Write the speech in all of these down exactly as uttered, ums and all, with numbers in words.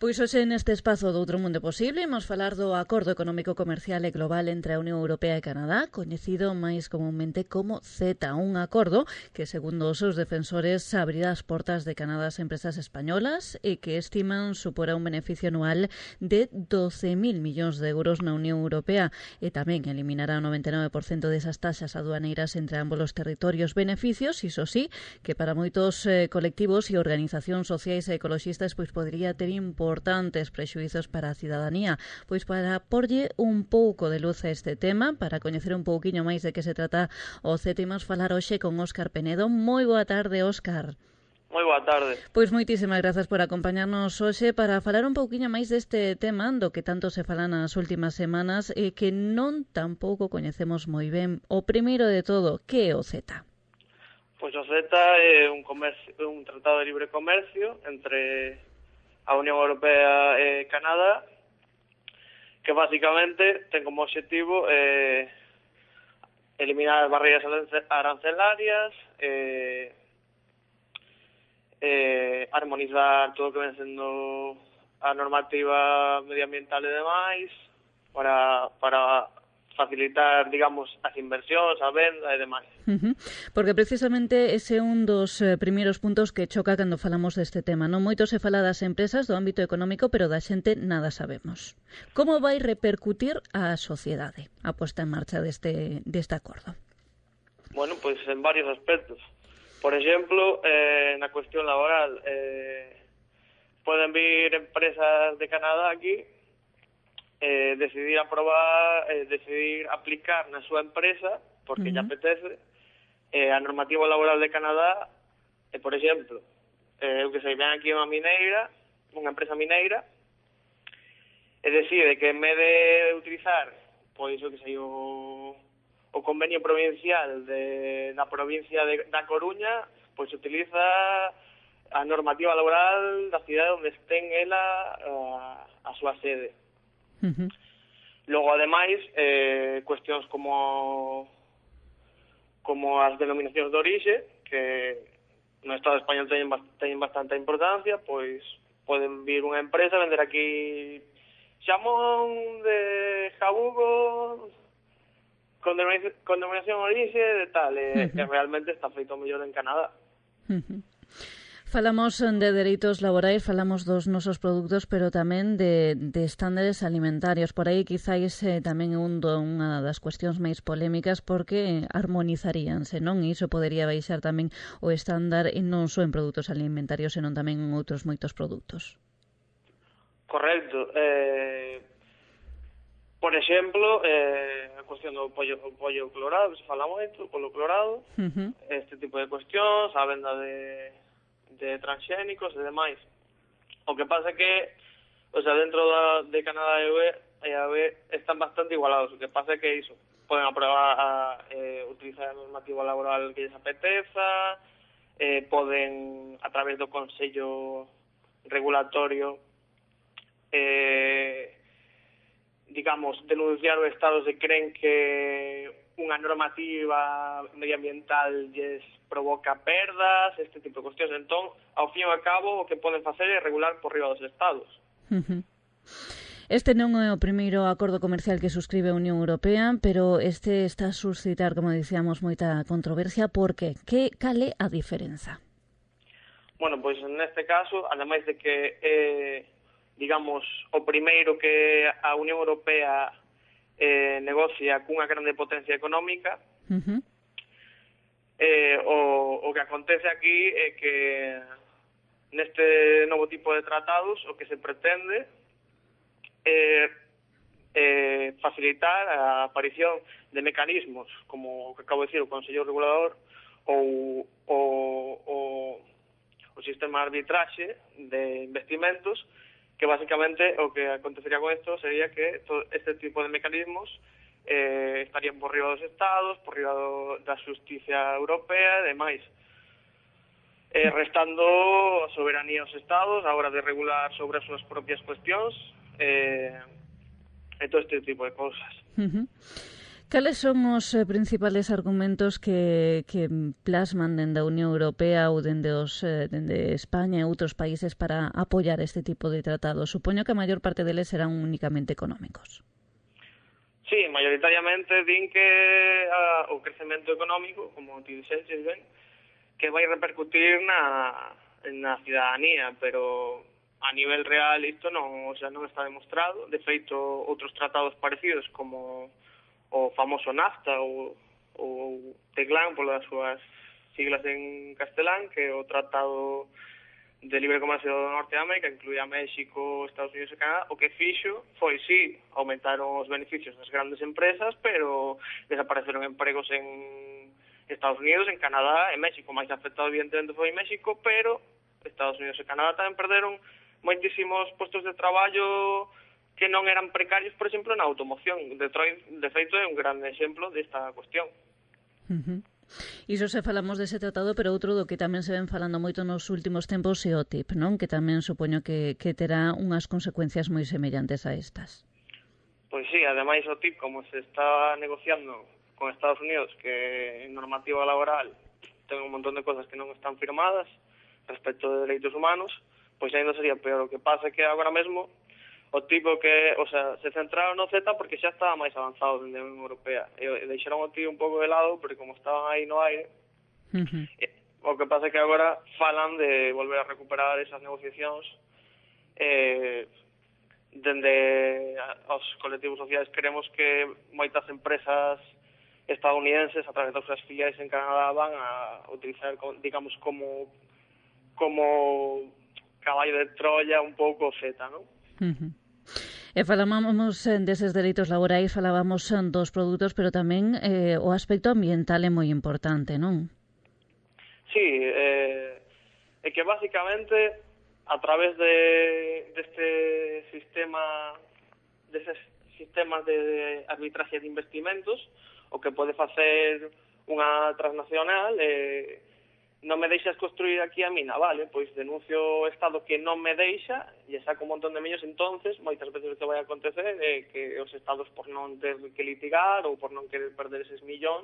Pois hoxe neste espazo do Outro Mundo Posible imos falar do Acordo Económico Comercial e Global entre a Unión Europea e Canadá, coñecido máis comunmente como CETA, un acordo que, segundo os seus defensores, abrirá as portas de Canadá ás empresas españolas e que estiman suporá un beneficio anual de doce mil millóns de euros na Unión Europea e tamén eliminará o noventa e nove por cento desas taxas aduaneiras entre ambos os territorios. Beneficios, iso sí, que para moitos eh, colectivos e organizacións sociais e ecoloxistas pois podría ter importantes prexuizos para a cidadanía. Pois para porlle un pouco de luz a este tema, para coñecer un pouquiño máis de que se trata o CETA, imos falar hoxe con Óscar Penedo. Moi boa tarde, Óscar. Moi boa tarde. Pois moitísimas grazas por acompañarnos hoxe para falar un pouquiño máis deste tema do que tanto se fala nas últimas semanas e que non tampouco coñecemos moi ben. O primeiro de todo, que é o CETA? Pois o CETA é un, comercio, un tratado de libre comercio entre a Unión Europea e Canadá, que basicamente ten como objetivo eh, eliminar as barreiras arancelarias, eh, eh, armonizar todo o que ven sendo a normativa medioambiental e demais, para, para facilitar, digamos, as inversións, a venda e demais. Uh-huh. Porque precisamente ese é un dos eh, primeiros puntos que choca cando falamos deste tema. Non moito se fala das empresas do ámbito económico, pero da xente nada sabemos. Como vai repercutir á sociedade a posta en marcha deste, deste acordo? Bueno, pois pues en varios aspectos. Por exemplo, eh, na cuestión laboral, eh, poden vir empresas de Canadá aquí Eh, decidir aprobar, eh, decidir aplicar na súa empresa, porque uh-huh. lle apetece, eh, a normativa laboral de Canadá, e, por exemplo, eh, eu que sei, ven aquí unha mineira, unha empresa mineira, e decide que en vez de utilizar, pois, eu que sei, o, o convenio provincial de, da provincia de, da Coruña, pois utiliza a normativa laboral da cidade onde estén ela a, a súa sede. Uh-huh. Logo, ademais, eh, cuestións como como as denominacións de orixe, que no Estado español teñen, teñen bastante importancia, pois poden vir unha empresa a vender aquí xamón de jabugo con denominación, con denominación de orixe de tal, e uh-huh. que realmente está feito mellor en Canadá. Uh-huh. Falamos de dereitos laborais, falamos dos nosos produtos, pero tamén de, de estándares alimentarios. Por aí, quizáis, eh, tamén un do, unha das cuestións máis polémicas, porque armonizaríanse, non? E iso podería baixar tamén o estándar, e non só en produtos alimentarios, senón tamén en outros moitos produtos. Correcto. Eh, por exemplo, eh, a cuestión do pollo, o pollo clorado, que se fala moito, o pollo clorado, uh-huh. este tipo de cuestións, a venda de... de transxénicos e demais. O que pasa é que, o sea, dentro da, de Canadá e a U E están bastante igualados. O que pasa é que iso, poden aprobar a eh, utilizar a normativa laboral que lles apeteza, eh, poden, a través do Consello Regulatorio, eh, digamos, denunciar o Estado se creen que unha normativa medioambiental lles provoca perdas, este tipo de cuestións. Entón, ao fin e ao cabo, o que poden facer é regular por riba dos Estados. Uh-huh. Este non é o primeiro acordo comercial que suscribe a Unión Europea, pero este está a suscitar, como dicíamos, moita controversia. Por que? Que cal é a diferenza? Bueno, pois neste caso, ademais de que é, digamos, o primeiro que a Unión Europea eh, negocia cunha grande potencia económica, uh-huh. eh, o, o que acontece aquí é que neste novo tipo de tratados o que se pretende é eh, facilitar a aparición de mecanismos como o que acabo de decir, o Consello Regulador ou o, o, o sistema de arbitraxe de investimentos, que basicamente o que acontecería con isto sería que todo este tipo de mecanismos eh, estarían por riba dos Estados, por riba do, da Xusticia Europea e demais, eh, restando soberanía aos Estados a hora de regular sobre as súas propias cuestións eh, e todo este tipo de cousas. Uh-huh. Cales son os eh, principales argumentos que, que plasman dende a Unión Europea ou dende, os, eh, dende España e outros países para apoiar este tipo de tratados? Supoño que a maior parte deles serán únicamente económicos. Sí, mayoritariamente din que a, o crecemento económico, como ti dixeches ben, que vai repercutir na, na cidadanía, pero a nivel real isto non, o sea, non está demostrado. De feito, outros tratados parecidos como o famoso NAFTA ou o TECLAN polas súas siglas en castelán, que é o Tratado de Libre Comercio do Norte de América, incluía México, Estados Unidos e Canadá. O que fixo foi, sí, aumentaron os beneficios das grandes empresas, pero desapareceron empregos en Estados Unidos, en Canadá e México. Mais afectado, evidentemente, foi México, pero Estados Unidos e Canadá tamén perderon moitísimos postos de traballo que non eran precarios, por exemplo, na automoción. Detroit, de feito, é un grande exemplo desta cuestión. Uh-huh. Iso se falamos dese tratado, pero outro do que tamén se ven falando moito nos últimos tempos é o T I P, non? Que tamén supoño que, que terá unhas consecuencias moi semellantes a estas. Pois sí, ademais o T I P, como se está negociando con Estados Unidos, que en normativa laboral ten un montón de cosas que non están firmadas respecto de dereitos humanos, pois ainda sería peor. O que pasa é que agora mesmo o tipo que, o sea, se centraron no CETA porque xa estaba máis avanzado dende a Unión Europea. E deixaron o T I P un pouco de lado porque como estaban aí no aire, uh-huh. O que pasa é que agora falan de volver a recuperar esas negociacións. Eh, dende os colectivos sociais queremos que moitas empresas estadounidenses a través das súas filiais en Canadá van a utilizar, digamos, como como caballo de Troya un pouco o CETA, non? Uh-huh. E falábamos deses dereitos laborais, falábamos dos produtos, pero tamén eh, o aspecto ambiental é moi importante, non? Sí, eh, é que basicamente a través de deste sistema deses sistemas de arbitraxe de investimentos, o que pode facer unha transnacional é eh, non me deixas construir aquí a mina, vale, pois denuncio o Estado que non me deixa e saco un montón de millos. Entonces, moitas veces o que vai acontecer é que os Estados, por non ter que litigar ou por non querer perder eses millóns,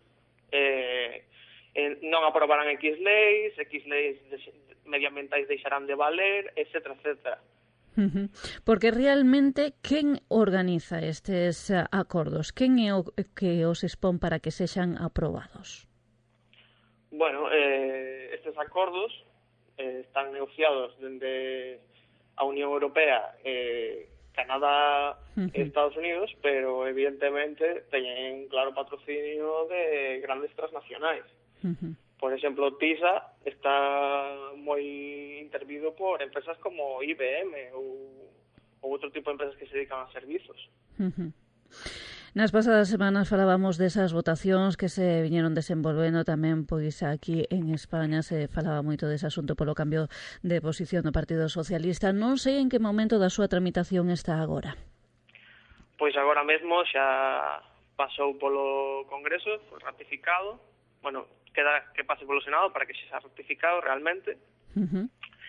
eh, eh, non aprobarán X leis, X leis medioambientais deixarán de valer, etcétera, etcétera. Uh-huh. Porque realmente, quen organiza estes acordos? Quen é o que os expón para que sexan aprobados? Bueno, eh, estes acordos eh, están negociados dende a Unión Europea, eh, Canadá e uh-huh. Estados Unidos, pero evidentemente teñen claro patrocinio de grandes transnacionais. Uh-huh. Por exemplo, TISA está moi intervido por empresas como I B M ou, ou outro tipo de empresas que se dedican a servizos. Uh-huh. Nas pasadas semanas falábamos desas votacións que se viñeron desenvolvendo tamén, pois aquí en España se falaba moito dese asunto polo cambio de posición do Partido Socialista. Non sei en que momento da súa tramitación está agora. Pois agora mesmo xa pasou polo Congreso, foi ratificado. Bueno, queda que pase polo Senado para que xa sea ratificado realmente. Uh-huh.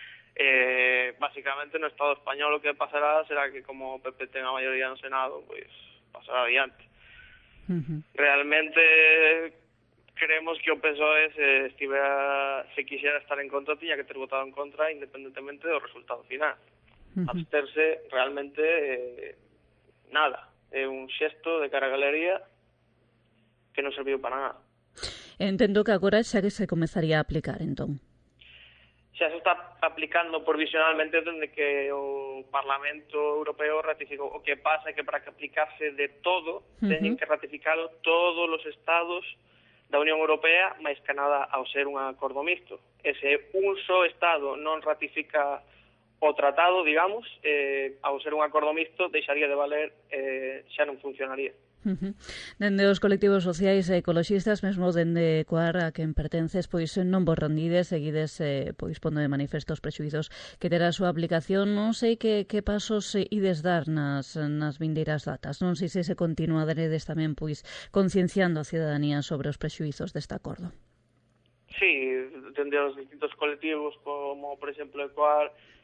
Eh, básicamente no Estado español o que pasará será que como o P P ten a maioría no Senado, pois pasará adiante. Uh-huh. Realmente creemos que o P S O E se estivera, se quixera estar en contra, tiña que ter votado en contra independentemente do resultado final. Uh-huh. Absterse realmente eh, nada, é un xesto de cara a galería que non serviu para nada. Entendo que agora xa que se comezaría a aplicar, entón. Xa se está aplicando provisionalmente dende que o Parlamento Europeo ratificou. O que pasa é que para que aplicarse de todo, uh-huh. teñen que ratificalo todos os estados da Unión Europea, máis Canadá, ao ser un acordo mixto. E se un só estado non ratifica o tratado, digamos, eh, ao ser un acordo mixto, deixaría de valer, eh, xa non funcionaría. Uh-huh. Dende os colectivos sociais e ecoloxistas, mesmo dende coar a quen pertences, pois non vos rendides, seguides eh, pois pondo de manifesto os prexuizos que terá a súa aplicación. Non sei que, que pasos ides dar nas, nas vindeiras datas, non sei se se continuaredes tamén pois concienciando a cidadanía sobre os prexuizos deste acordo. Sí, dende os distintos colectivos como, por exemplo, Ecoar,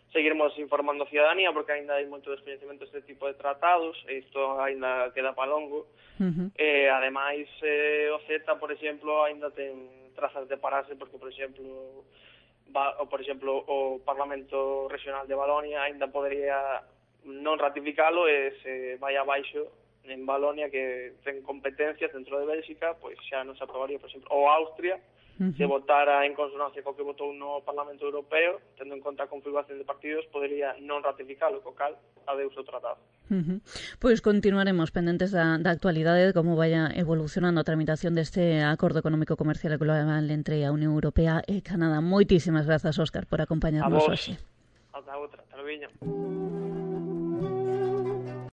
seguiremos informando a ciudadanía, porque aínda hai moito descoñecemento deste tipo de tratados, e isto aínda queda pa longo. Uh-huh. E, ademais, eh, o CETA, por exemplo, aínda ten trazas de pararse, porque, por exemplo, va, o, por exemplo, o Parlamento Regional de Valonia aínda podría non ratificalo, e se vai abaixo en Valonia, que ten competencias dentro de Bélxica, pois xa non se aprobaría, por exemplo, ou Austria, uh-huh. se votara en consonancia co que votou no Parlamento Europeo, tendo en conta a configuración de partidos, podería non ratificalo, co cal adeus o tratado. Uh-huh. Pois continuaremos pendentes da, da actualidade de como vaya evolucionando a tramitación deste acordo económico comercial e global entre a Unión Europea e Canadá. Moitísimas grazas, Óscar, por acompañarnos hoxe. Ata outra, ata logo.